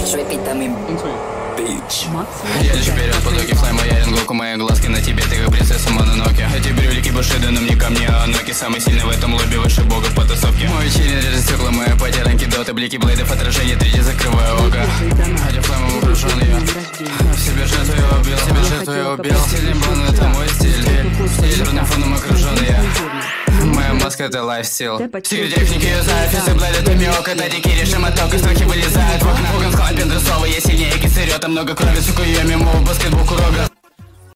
je vais питамим. Едешь вперед, потоки флайма, я ренгоку, мои глазки на тебе, ты как принцесса Мононоке. Эти брюлики Бушида, но мне ко мне, а Ноки самый сильный в этом лобби, выше бога в потасовке. Мой чилин режет стекла, мои потиранки, доты, блики, блейдов, отражение, третий закрываю око. Хотя флаймом окружен я, себе жертву я убил, себе жертву я убил. Стиль имбан, это мой стиль, стиль родным фоном окружен я. Моя маска это лайфстил. Секрет техники юзаю, фисы блэд, это миок, это дикий режим, отток, страхи вылезают в окна. Угон склад, пендресовый, я сильнее, кисырет, а много крови, сука, я мимо, баскетбол, курога.